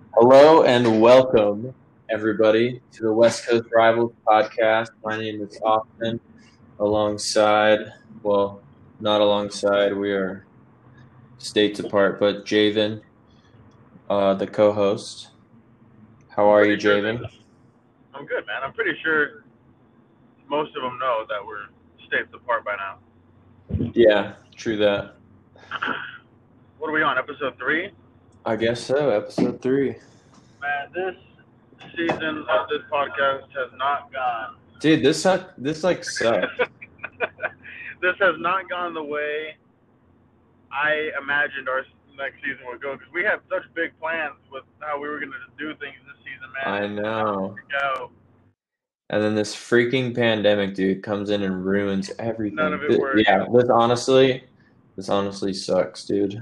Hello and welcome, everybody, to the West Coast Rivals podcast. My name is Austin, alongside, well, not alongside, we are states apart, but Javen, the co host. How I'm are you, pretty sure Javen? I'm good, man. I'm pretty sure most of them know that we're states apart by now. Yeah, true that. What are we on? Episode 3? I guess so, episode 3. Man, this season of this podcast has not gone. Dude, this like sucks. This has not gone the way I imagined our next season would go because we had such big plans with how we were going to do things this season, man, I and how it know. would go. And then this freaking pandemic, dude, comes in and ruins None everything. of it worked. Yeah, this honestly sucks, dude.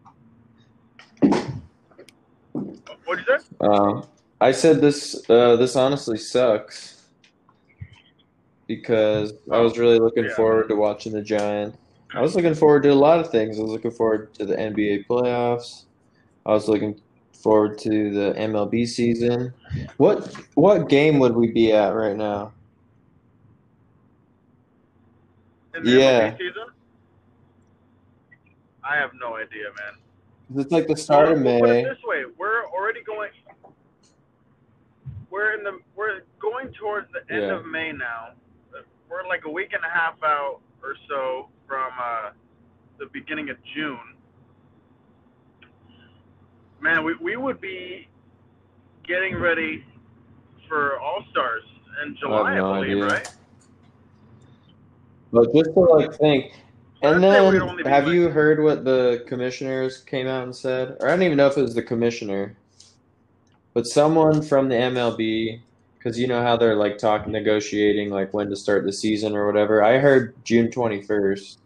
What'd you say? I said this honestly sucks because I Oh, was really looking yeah. forward to watching the Giants. I was looking forward to a lot of things. I was looking forward to the NBA playoffs. I was looking forward to the MLB season. What game would we be at right now? In the MLB Yeah, season, I have no idea, man. it's like the start Well, of we'll put it May. this way: we're already going. We're going towards the end Yeah. of May now. We're like a week and a half out or so from the beginning of June. Man, we would be getting ready for All Stars in I have July, I no believe, idea. right? But just to like think, So and I'd say we'd then only be have like, you heard what the commissioners came out and said? Or I don't even know if it was the commissioner, but someone from the MLB, because you know how they're like talking, negotiating like when to start the season or whatever. I heard June 21st.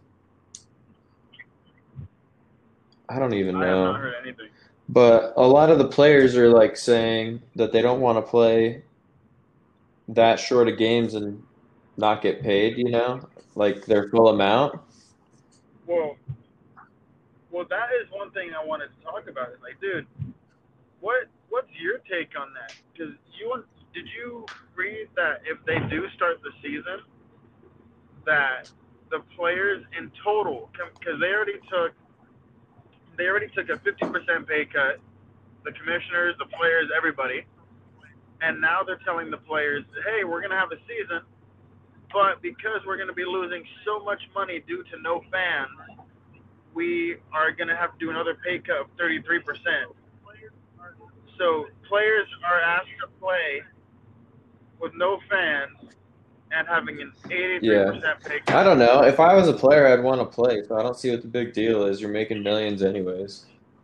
I don't even I have not know. heard anything. But a lot of the players are like saying that they don't want to play that short of games and not get paid, like their full amount. Well, well, that is one thing I wanted to talk about. It's like, dude, what's your take on that? Because did you read that if they do start the season, that the players in total, because they already took a 50% pay cut, the commissioners, the players, everybody, and now they're telling the players, hey, we're gonna have a season, but because we're gonna be losing so much money due to no fans, we are gonna have to do another pay cut of 33%. So players are asked to play with no fans and having an Yeah. 83% pay I cut. don't know. If I was a player, I'd want to play, so I don't see what the big deal is. You're making millions anyways.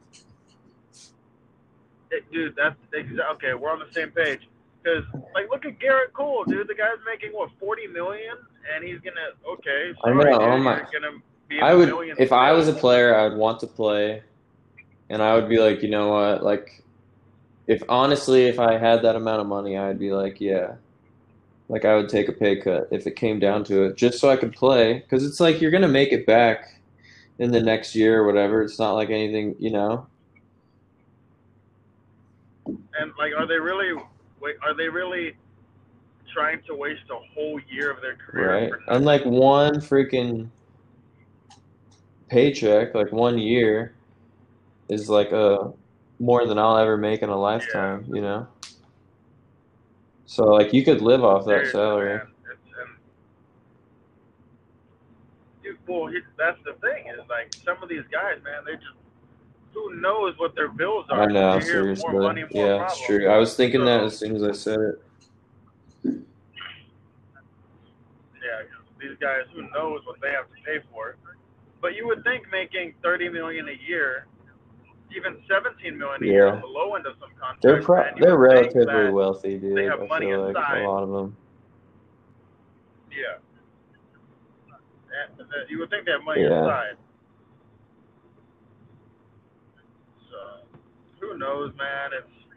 Dude, okay. We're on the same page. Because like, look at Garrett Cole, dude. The guy's making what 40 million, and he's gonna okay. I know. Sorry, Oh dude. my. You're gonna be in I the would, millions if I was still. a player, I would want to play, and I would be like, you know what? Like, if honestly, if I had that amount of money, I'd be like, yeah, like I would take a pay cut if it came down to it, just so I could play. Because it's like you're gonna make it back in the next year or whatever. It's not like anything. And like, are they really? Wait, are they really trying to waste a whole year of their career Right? for And like nothing? one freaking paycheck, like 1 year, is like a more than I'll ever make in a Yeah, lifetime. So like you could live off that seriously, salary. man. Well, that's the thing is like some of these guys, man. They just who knows what their bills I are because know, you hear more seriously. money, more Yeah, it's problems. true. I was thinking that So as soon as I said it. yeah, these guys, who knows what they have to pay for? But you would think making 30 million a year, even 17 million a year on Yeah. the low end of some They're contracts, pro man. You they're would think relatively that wealthy, they dude. have I money feel like a aside. lot of them. Yeah, and that you would think they have money Yeah. aside. So who knows, man?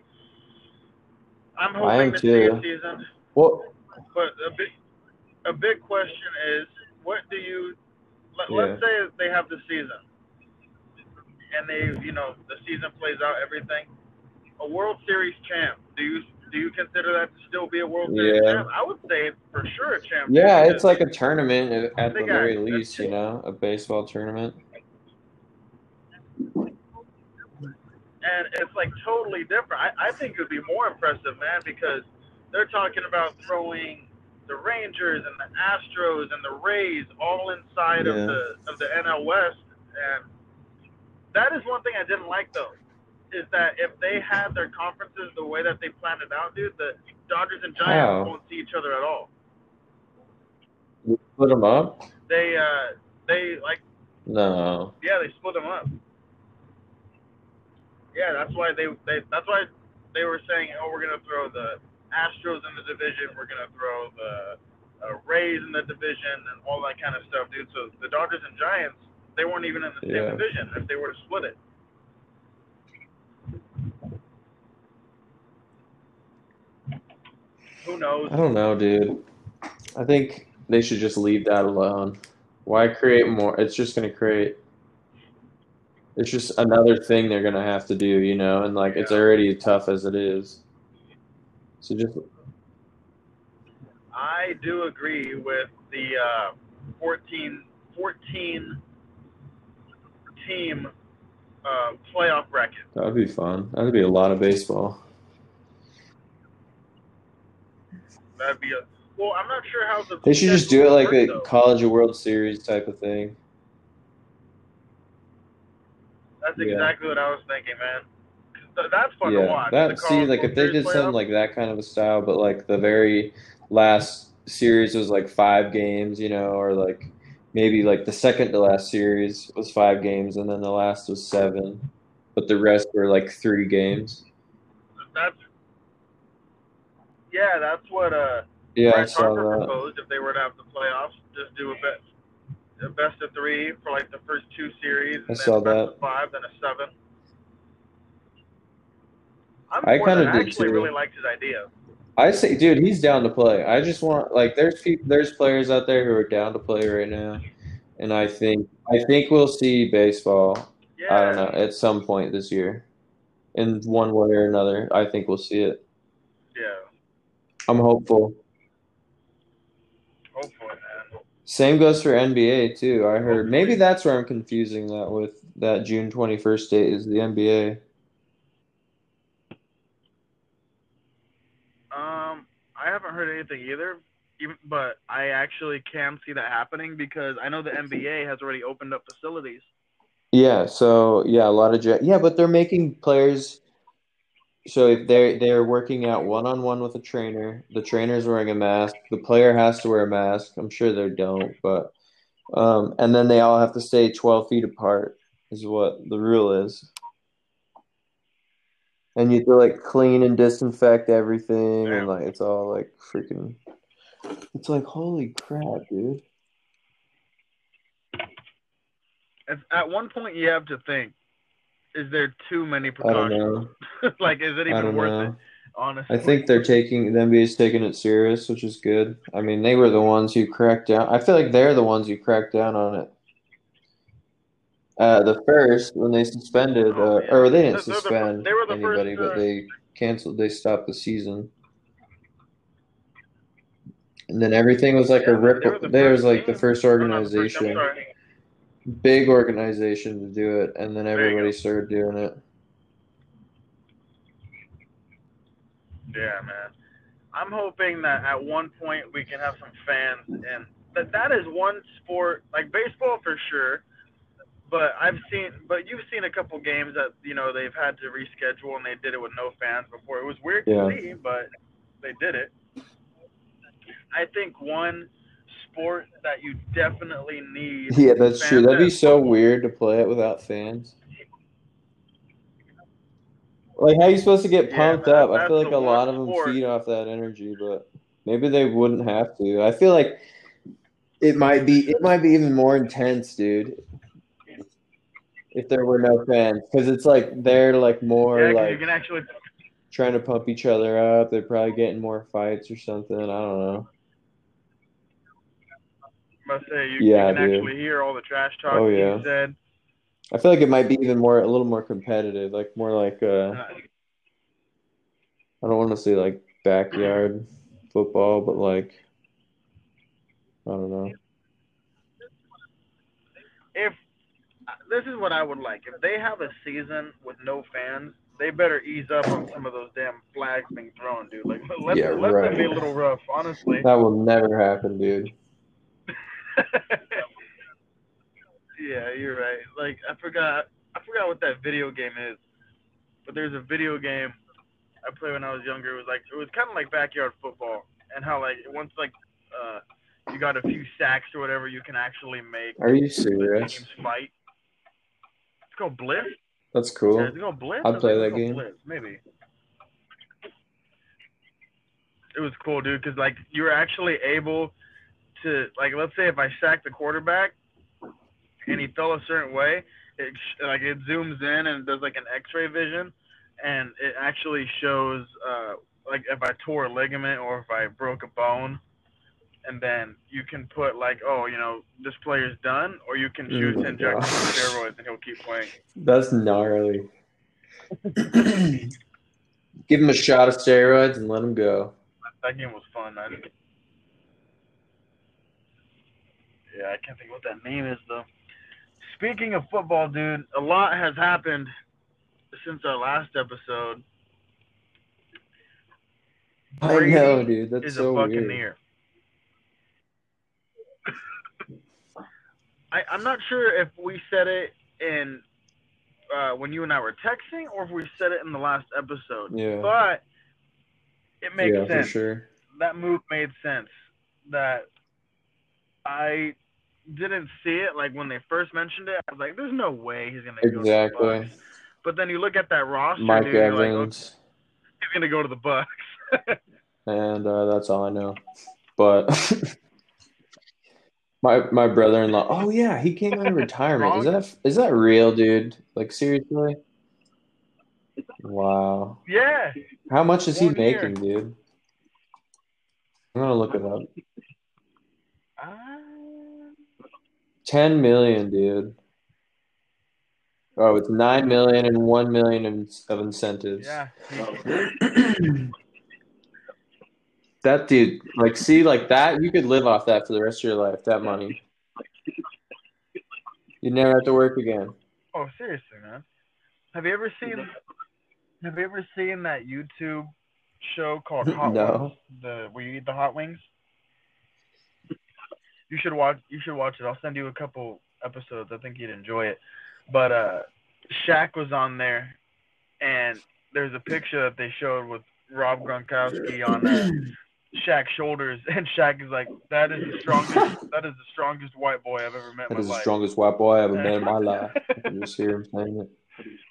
I'm I hoping am to see a too. season, Well, but a big question is, what do you let's yeah. say they have the season and the season plays out everything. a World Series champ. Do you consider that to still be a World Series Yeah. champ? I would say it's for sure a champ, dude, Yeah, it's because like a tournament at they the got very least, a baseball tournament. and it's like totally different. I think it would be more impressive, man, because they're talking about throwing the Rangers and the Astros and the Rays all inside of Yeah. the NL West, and that is one thing I didn't like though, is that if they had their conferences the way that they planned it out, dude, the Dodgers and Giants How? won't see each other at all. You split them up? They like No. yeah, they split them up. Yeah, that's why that's why they were saying, oh, we're gonna throw the Astros in the division, we're gonna throw the Rays in the division, and all that kind of stuff, dude. So the Dodgers and Giants, they weren't even in the same Yeah. division if they were to split it. Who knows? I don't know, dude. I think they should just leave that alone. Why create more? It's just going to create. It's just another thing they're going to have to do, and like it's Yeah, already tough as it is. So just I do agree with the 14 team playoff bracket. that would be fun. That would be a lot of baseball. That'd be a well. I'm not sure how the They should just do schedule it would like work a though. College of World Series type of thing. That's Yeah. exactly what I was thinking, man. That's fun to Yeah. watch. The See, College like World if they Series did something playoffs. like that kind of a style, but like the very last series was like 5 games, or like maybe like the second to last series was 5 games and then the last was 7, but the rest were like 3 games. That's yeah. That's what Yeah, I Bryce saw Harper that. proposed. If they were to have the playoffs, just do a best of 3 for like the first 2 series, I and then saw a best that. of 5, then a 7. I'm I for kind that. of I did actually really too. liked his idea. I say, dude, he's down to play. I just want like there's players out there who are down to play right now, and I think we'll see baseball. I don't Yeah, know, at some point this year, in one way or another. I think we'll see it. yeah. I'm hopeful. Hopefully, man. Same goes for NBA too. I heard maybe Hopefully. that's where I'm confusing that with that June 21st date is the NBA. I haven't heard anything either. But I actually can see that happening because I know the NBA has already opened up facilities. Yeah, so yeah, a lot of yeah, but they're making players. So if they're working out one on one with a trainer, the trainer's wearing a mask, the player has to wear a mask. I'm sure they don't, but and then they all have to stay 12 feet apart is what the rule is. And you have to like clean and disinfect everything, and Damn. like it's all like freaking. It's like holy crap, dude. At one point, you have to think: is there too many I don't precautions? know. Like, is it I even don't worth it? know. I Honestly. think the NBA's taking it serious, which is good. I mean, they were the ones who cracked down. I feel like they're the ones who cracked down on it. The first when they suspended, Oh yeah, or they didn't they suspend were the first. anybody, but they canceled. They stopped the season, and then everything was like a Yeah, man, they were ripple. the There first was like the team. first Oh, not the first. I'm organization, sorry. big organization to do it, and then There you everybody go. started doing it. Yeah, man. I'm hoping that at one point we can have some fans, and that is one sport like baseball for sure. But you've seen a couple games that they've had to reschedule and they did it with no fans before. It was weird to Yeah, see, but they did it. I think one sport that you definitely need yeah, that's true. fans That'd be at so football. weird to play it without fans. Like, how you supposed to get Yeah, pumped man, up? I that's feel the like a one lot of them sport. feed off that energy, but maybe they wouldn't have to. I feel like it might be even more intense, dude, if there were no fans, because it's like they're like more Yeah, because you like can actually, trying to pump each other up. They're probably getting more fights or something. I don't know. must say, you Yeah, can dude. actually hear all the trash talk Oh being yeah. said. I feel like it might be even more a little more competitive, like more like Uh, I don't want to say like backyard football, but like I don't know. If this is what I would like, if they have a season with no fans, they better ease up on some of those damn flags being thrown, dude. Like Yeah, let them be a right. little rough, honestly. That will never happen, dude. Yeah, you're right. Like I forgot what that video game is, but there's a video game I played when I was younger. It was kind of like backyard football, and how like once like uh you got a few sacks or whatever, you can actually make Are you the serious? teams fight. It's called Blitz. That's Yeah, is cool. it called Blitz? I'd I think play it was that called game. Blitz. Maybe. It was cool, dude, because like you were actually able to like, let's say if I sacked the quarterback and he fell a certain way, it zooms in and does like an X-ray vision, and it actually shows like if I tore a ligament or if I broke a bone, and then you can put like, oh, this player's done, or you can Oh choose to my inject him with gosh. steroids and he'll keep playing. That's gnarly. Give him a shot of steroids and let him go. That game was fun. Yeah, I can't think what that name is though. Speaking of football, dude, a lot has happened since our last episode. I know, Brady dude. That's is a so weird. Buccaneer. I'm not sure if we said it in when you and I were texting, or if we said it in the last episode. Yeah. But it makes Yeah, for sense. sure. That move made sense. That I didn't see it like when they first mentioned it. I was like, "There's no way he's gonna go to the Exactly. Bucs." But then you look at that roster, Mike dude. You're like, "Okay, Evans, he's gonna go to the Bucs." and that's all I know. But my brother-in-law. Oh yeah, he came out of retirement. Is that real, dude? Like seriously? Wow. Yeah, How much is he 1 year. making, dude? I'm gonna look it up. Uh, 10 million, dude. Oh, it's 9 million and 1 million of incentives. yeah. That dude, like, see, like that, you could live off that for the rest of your life. That money, you never have to work again. Oh, seriously, man. Have you ever seen that YouTube show called Hot Ones? No. Where you eat the hot wings? You should watch it. I'll send you a couple episodes. I think you'd enjoy it. But Shaq was on there, and there's a picture that they showed with Rob Gronkowski on Shaq's shoulders, and Shaq is like, "That is the strongest white boy I've ever met in That my is the life." strongest white boy I ever met in my life. I can just hear him saying it.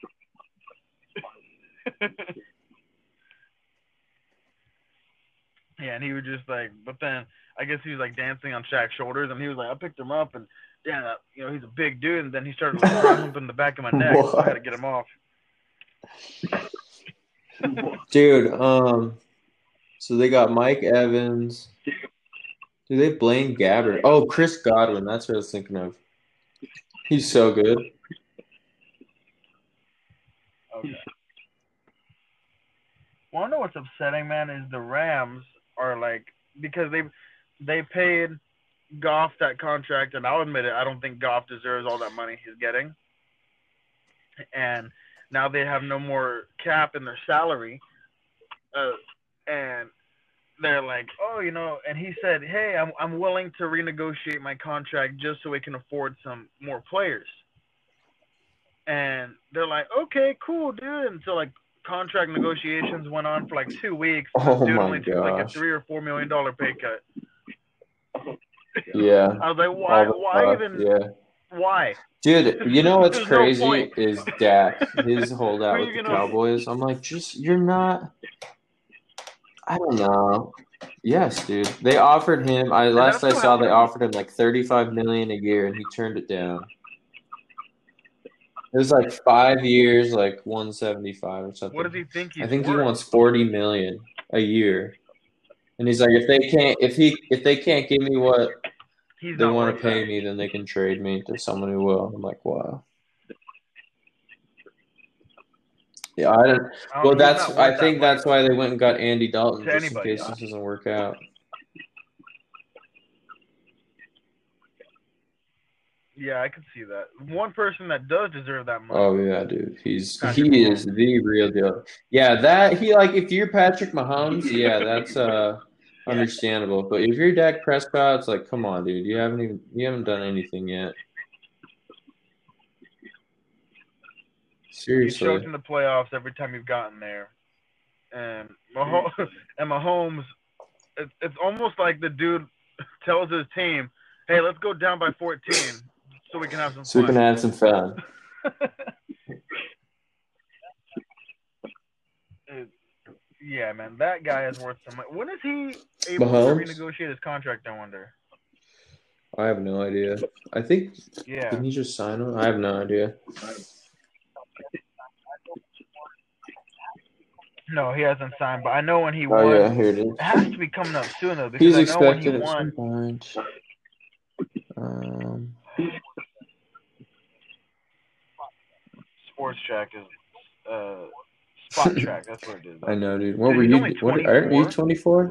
Yeah, and he was just like, but then I guess he was like dancing on Shaq's shoulders, and he was like, I picked him up, and damn, he's a big dude, and then he started like humping the back of my neck, so I had to get him off. Dude, so they got Mike Evans. Do they have Blaine Gabbert? Oh, Chris Godwin. That's what I was thinking of. He's so good. Okay. Well, I know what's upsetting, man, is the Rams are like, because they paid Goff that contract, and I'll admit it, I don't think Goff deserves all that money he's getting. And now they have no more cap in their salary, and they're like, oh, and he said, hey, I'm willing to renegotiate my contract just so we can afford some more players. And they're like, okay, cool, dude. And so like contract negotiations went on for like 2 weeks. Oh dude my only took like a gosh. $3 or $4 million pay cut. Yeah. I was like, why even? Yeah. Why? Dude, you know what's There's no crazy point. is Dak, his holdout Who are with you the gonna- Cowboys. I'm like, you're not. I don't know. Yes, dude. They offered him. Last I saw, they offered him like $35 million a year, and he turned it down. It was like 5 years, like 175 or something. What does he think he's I think worth? he wants $40 million a year, and he's like, if they can't give me what they want to pay me, then they can trade me to someone who will. I'm like, wow. Yeah, I don't. Well, He's not I worth that think money that's why though they went and got Andy Dalton to just in anybody. case this doesn't work out. Yeah, I can see that. One person that does deserve that money. Oh yeah, dude, he is Patrick the real deal. Yeah, that he like if you're Patrick Mahomes, yeah, that's understandable. But if you're Dak Prescott, it's like, come on, dude, you haven't done anything yet. You choked Seriously. in the playoffs every time you've gotten there, and Mahomes, it's almost like the dude tells his team, "Hey, let's go down by 14 so we can have some So we can fun." have some fun. Yeah, man, that guy is worth some money. When is he able to Mahomes? renegotiate his contract? I wonder. I have no idea. I think Yeah. didn't he just sign him? I have no idea. No, he hasn't signed, but I know when he Oh won. yeah, here it is. It has to be coming up soon though, because He's I know when he expected at some won. point. Sports Track is Spot Track. That's what it is. I know, dude. What Dude, were he's you? only What are you 24. 24?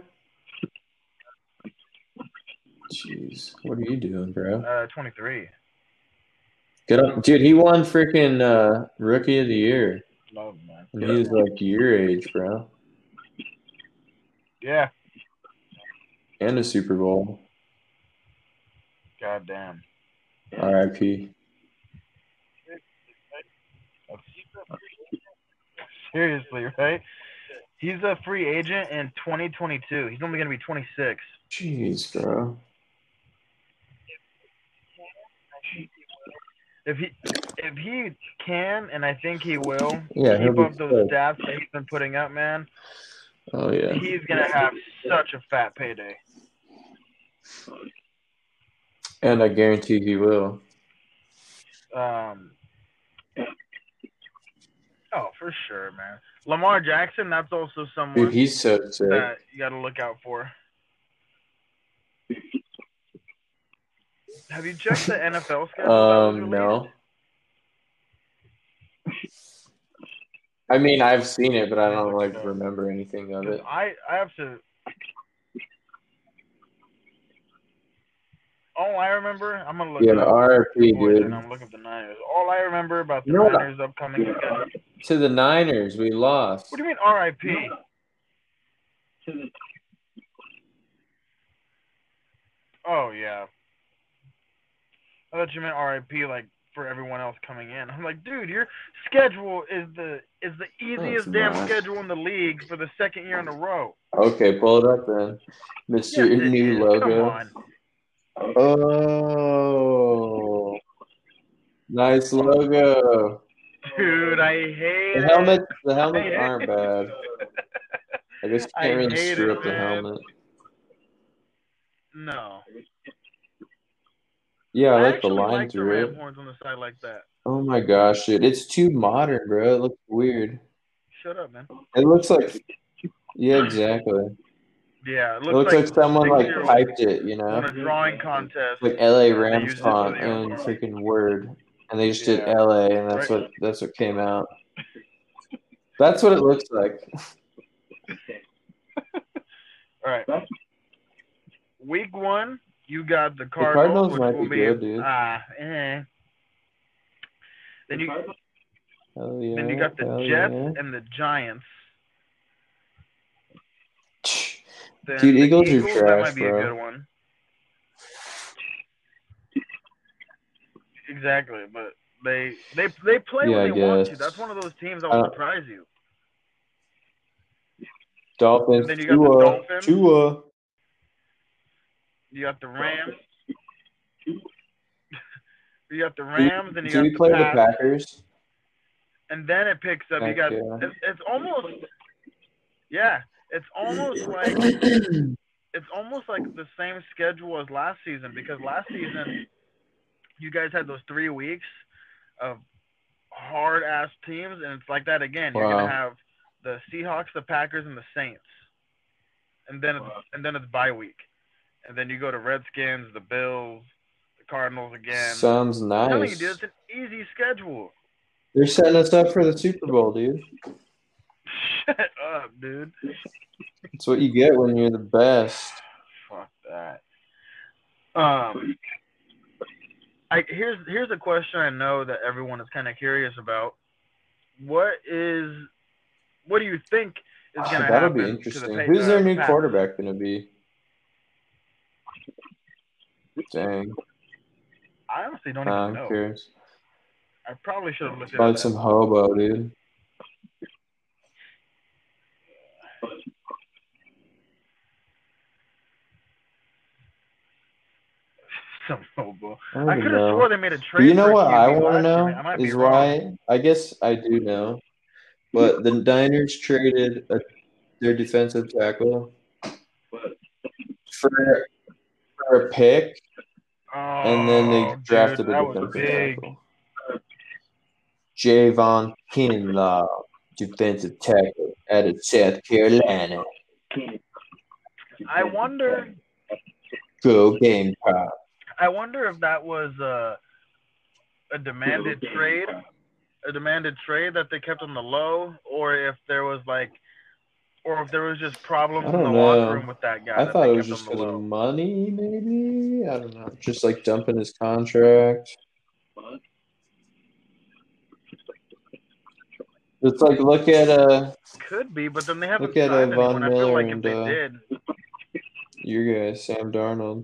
Jeez, what are you doing, bro? 23. Get up, dude. He won freaking Rookie of the Year, Love, man. and he's like your age, bro, Yeah. and a Super Bowl. God damn. R.I.P. Seriously, right? He's a free agent in 2022. He's only going to be 26. Jeez, bro. If he can, and I think he will, Yeah, he'll keep be up those good. stats that he's been putting up, man, Oh yeah. he's gonna have such a fat payday. And I guarantee he will. Oh, for sure, man. Lamar Jackson, that's also someone Dude, he's so sick. that you got to look out for. Have you checked the NFL schedule that was released? No. I mean, I've seen it, but I don't remember anything of it. I have to. All I remember, I'm gonna look Yeah, up. RIP, dude. I'm looking at the Niners. All I remember about the Niners' upcoming schedule. To the Niners, we lost. What do you mean RIP? Oh yeah. I thought you meant RIP like for everyone else coming in. I'm like, dude, your schedule is the easiest schedule in the league for the second year in a row. Okay, pull it up then. Mr. Yes, New logo. Come on. Oh, nice logo. Dude, I hate the helmet. The helmets aren't bad. I guess you can't really screw up the helmet. No. Yeah, I like the line through it. Ram horns on the side like that. Oh my gosh, dude. It's too modern, bro. It looks weird. Shut up, man. It looks like... Yeah, exactly. Yeah, it looks like someone typed it, you know? On a drawing contest. Like LA Rams font and freaking Word. And they just did LA, and that's what came out. That's what it looks like. All right. Week 1, you got the Cardinals. The Cardinals might be good, dude. Then you got the Jets and the Giants. Then dude, Eagles are trash, that might be bro. a good one. Exactly, but they play when they want to. That's one of those teams that will surprise you. Dolphins. Then you got the Dolphins. Tua. You got the Rams. You got the Rams, and you got we play the Packers? And then it picks up. You got it's almost it's almost like the same schedule as last season, because last season you guys had those 3 weeks of hard ass teams, and it's like that again. You're gonna have the Seahawks, the Packers, and the Saints, and then it's bye week, and then you go to Redskins, the Bills, the Cardinals again. Sounds nice. I'm telling you, dude, it's an easy schedule. They're setting us up for the Super Bowl, dude. Shut up, dude. That's what you get when you're the best. Fuck that. Here's a question I know that everyone is kind of curious about. What do you think is going to That'll be happen to interesting. Who's their the new Pats? quarterback going to be? Dang. I honestly don't even I'm know. curious. I probably should have looked at Probably that. some hobo, dude. Some hobo. I I don't could even have know. swore they made a But trade you know for a what I QB want to last year. know I might be is wrong. why. I guess I do know. But the Niners traded their defensive tackle for, for a pick, and then they Oh, dude, drafted a that was defensive big. tackle. Javon Kinlaw, defensive tackle out of South Carolina. I wonder. Go Gamecock. I wonder if that was a demanded trade, that they kept on the low, or if there was just problems I in the don't locker know. room with that guy I that they thought it was kept on just the because of low. money, maybe. I don't know. Just like dumping his contract. It's like look at Could be, but then they haven't look at signed anyone. Von I feel Miller like if and they did, your guy Sam Darnold,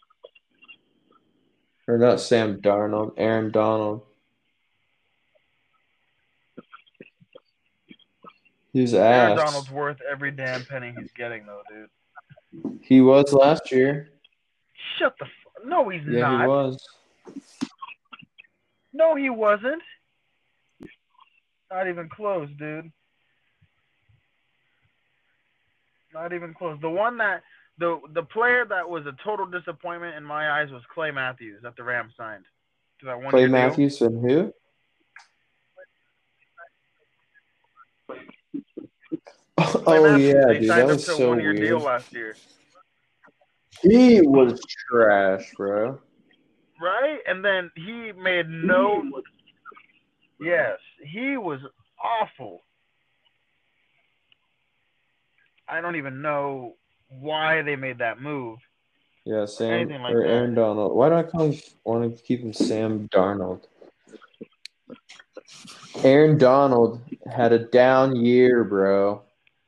or not Sam Darnold, Aaron Donald. He's Aaron ass. Donald's worth every damn penny he's getting, though, dude. He was last year. Shut the. No, he's Yeah, he not. was. No, he wasn't. Not even close, dude. Not even close. The player that was a total disappointment in my eyes was Clay Matthews that the Rams signed to that Clay 1 year deal. Matthews and who? Clay Oh Matthews. yeah, They dude, that signed him was to a so 1 year deal weird. last year. He was trash, bro. Right? And then he made no. Yes, he was awful. I don't even know why they made that move. Yeah, Sam Anything like or that. Aaron Donald. Why do I want to keep him Sam Darnold? Aaron Donald had a down year, bro.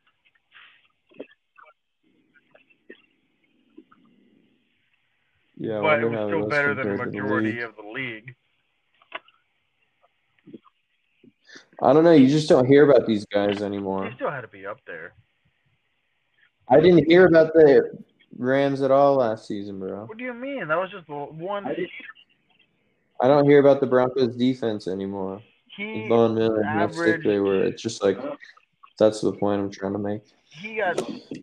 Yeah, I But it wonder was how he still was better than the compared to the majority league. of the league. I don't know. You just don't hear about these guys He anymore. still had to be up there. I didn't hear about the Rams at all last season, bro. What do you mean? That was just one. I don't hear about the Broncos defense anymore. With He Von Miller and how sick averaged. they were. It's just like that's the point I'm trying to make. He got.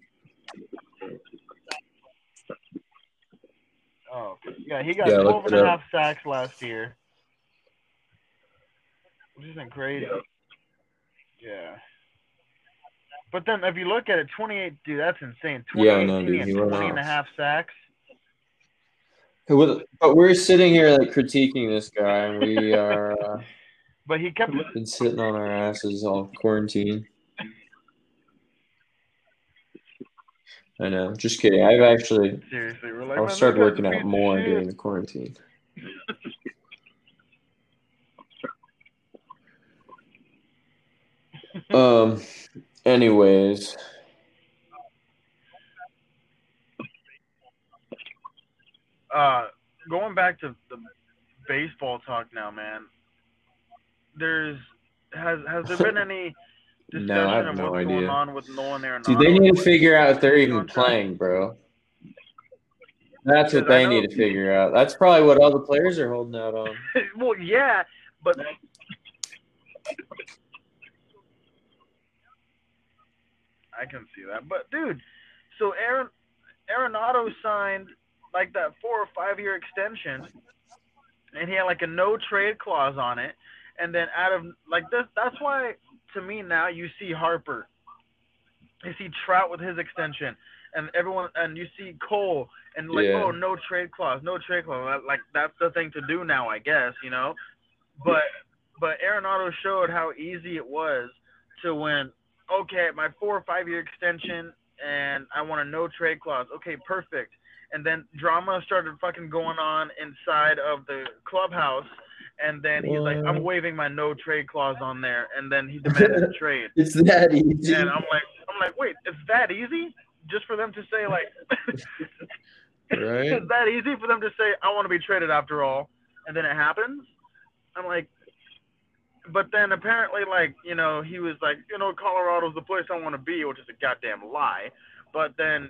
Oh, yeah, he got Yeah, 12 look and it a up. half sacks last year. Which isn't crazy. Yeah. But then if you look at it, 28, dude, that's insane. Yeah, I know, 2018, he dude. had He went 20 and a off. half sacks. But we're sitting here like critiquing this guy, and we are But he kept. been sitting on our asses all quarantine. I know. Just kidding. I've actually Seriously, we're like, I'll man, that start guy's a working out piece of more shit. during the quarantine. Anyways. Going back to the baseball talk now, man. Has there been any No, I discussion have of no what's going idea. on with Nolan Dude, they Arenado need and to figure out if they're his even contract? playing, bro. That's what Because I they know. need to figure out. That's probably what all the players are holding out on. Well, yeah, but I can see that. But dude, so Arenado signed like that 4 or 5 year extension, and he had like a no trade clause on it. And then out of like this, that's why to me now you see Harper, you see Trout with his extension, and everyone, and you see Cole, and like, Yeah. oh, no trade clause, no trade clause. Like that's the thing to do now, I guess, you know. But But Arenado showed how easy it was to win. Okay, my 4 or 5 year extension, and I want a no trade clause. Okay, perfect. And then drama started fucking going on inside of the clubhouse, and then he's like, "I'm What? waiving my no trade clause on there," and then he demanded a trade. It's that And easy. I'm like, wait, it's that easy? Just for them to say like, Right? it's that easy for them to say, "I want to be traded after all," and then it happens? I'm like, but then apparently, like, he was like, Colorado's the place I want to be, which is a goddamn lie. But then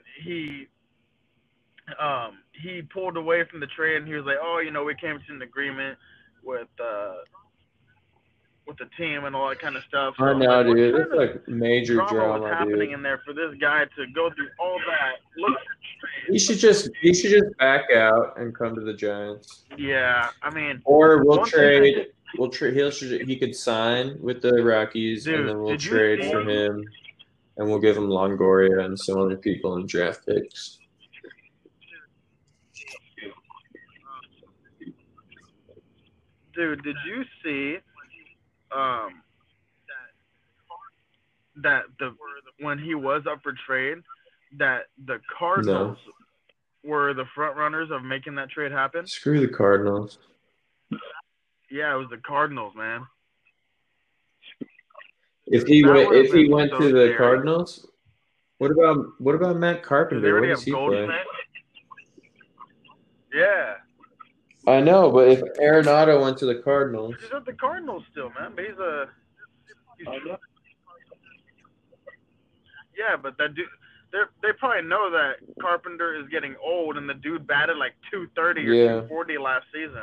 he pulled away from the trade, and he was like, oh, we came to an agreement with with the team and all that kind of stuff. So I I'm like, know, what dude. kind It's of like major drama was drama, happening dude. in there for this guy to go through all that? Look, He should just back out and come to the Giants. yeah, I mean, Or we'll one thing, trade. We'll trade. He could sign with the Rockies, and dude, then we'll did you trade for see? him, and we'll give him Longoria and some other people in draft picks. Dude, did you see um that the when he was up for trade, that the No, Cardinals were the front runners of making that trade happen? screw the Cardinals. Yeah, it was the Cardinals, man. That would have If he been went so to the scary Cardinals, what about Matt because they Carpenter? What already does have he play? Goldschmidt. Yeah, I know, but if Arenado went to the Cardinals, he's at the Cardinals still, man. But he's yeah, but that dude. They probably know that Carpenter is getting old, and the dude batted like 230 or yeah, 240 last season.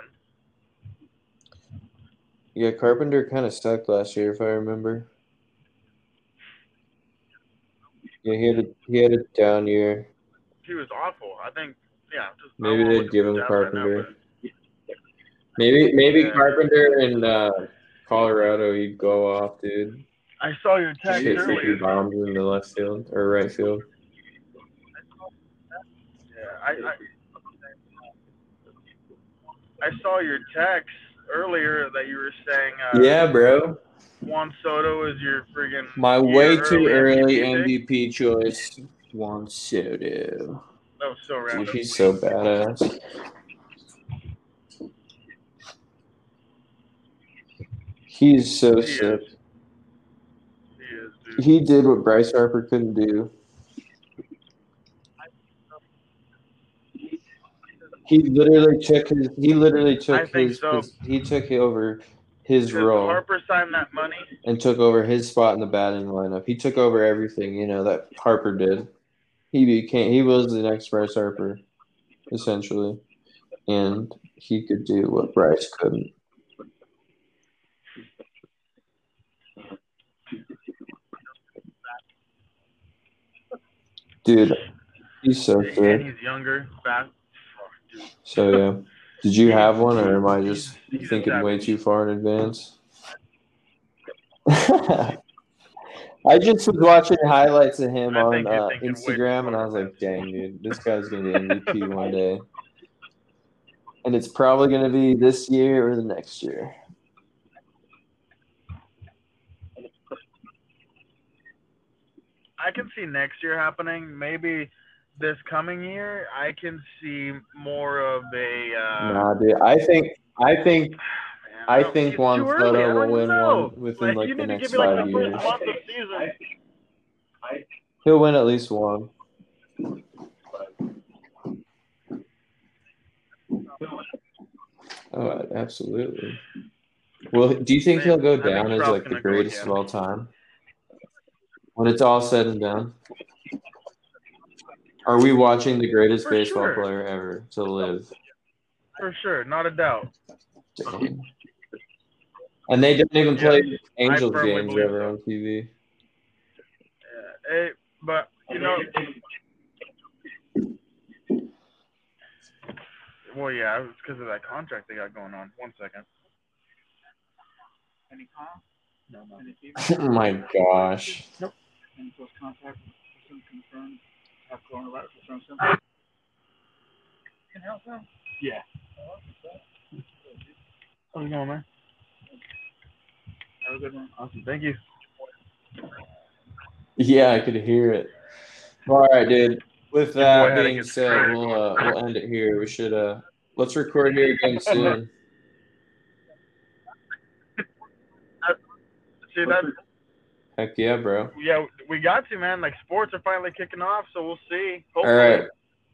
yeah, Carpenter kind of sucked last year, if I remember. Yeah, he had a down year. He was awful. I think, yeah, just I don't Maybe want to they'd look up give the him stats right now, but Carpenter. Maybe yeah, Carpenter in Colorado, he'd go off, dude. I saw your Just text hit 50 earlier. bombs in the left field or right field. Yeah, I saw your text earlier that you were saying Yeah, bro. Juan Soto is your friggin' My year way too early early MVP pick. MVP choice, Juan Soto. That was so Dude, random. he's so badass. He's so He is. sick. He is, dude. He did what Bryce Harper couldn't do. He literally I took think so. he took over his Because role Harper signed that money. and took over his spot in the batting lineup. He took over everything, that Harper did. He was the next Bryce Harper, essentially. And he could do what Bryce couldn't. Dude, he's so And sick. he's younger, fast. Oh, dude. So yeah. Did you have one, or am I just He's a thinking way savage. too far in advance? I just was watching highlights of him I on think you're thinking way too Instagram, and I far, was man. like, dang, dude, this guy's going to be MVP one day. And it's probably going to be this year or the next year. I can see next year happening. Maybe this coming year, I can see more of a. Nah, dude, I think He's Juan too early. I Soto don't will even win one know. within You like the need to give next me like 5 the first years. month of season. He'll win at least one. Oh, absolutely. Well, do you think he'll go I think down as Trout's like the gonna go greatest of again. all time when it's all said and done? Are we watching the greatest For baseball sure. player ever to live? For sure, not a doubt. Dang. And they don't even play Yeah, Angels firmly games believe ever so. on TV. Hey, but well, yeah, it's because of that contract they got going on. 1 second. Any call? No. Oh my gosh. Nope. Any close contact? Confirmed. Have coronavirus. Can help them? Yeah. How's it going, man? Have a good one. Awesome. Thank you. Yeah, I could hear it. All right, dude. With Your boy that had to being get said, straight. we'll end it here. We should let's record here again soon. See that? Heck yeah, bro. Yeah, we got to, man. Like sports are finally kicking off, so we'll see. All Hopefully. right.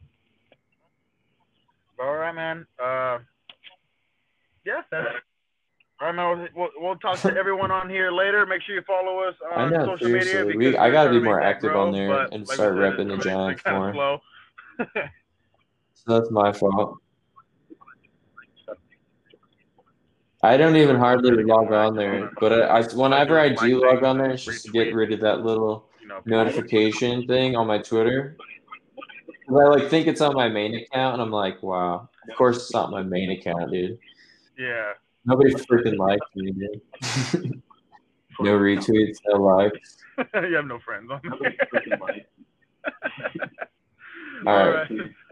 All right, man. Yeah, that's. All right, man. We'll talk to everyone on here later. Make sure you follow us I on know, social media seriously. because I we're gotta trying be to make more that active grow. on there But and like we start said, repping the it's Giants kind of more. slow. So that's my fault. I don't even hardly log on there, but whenever I do log on there, it's just to get rid of that little notification thing on my Twitter. 'Cause I like think it's on my main account, and I'm like, wow, of course it's not my main account, dude. Yeah. Nobody freaking likes me, dude. No retweets, no likes. You have no friends on there. All right.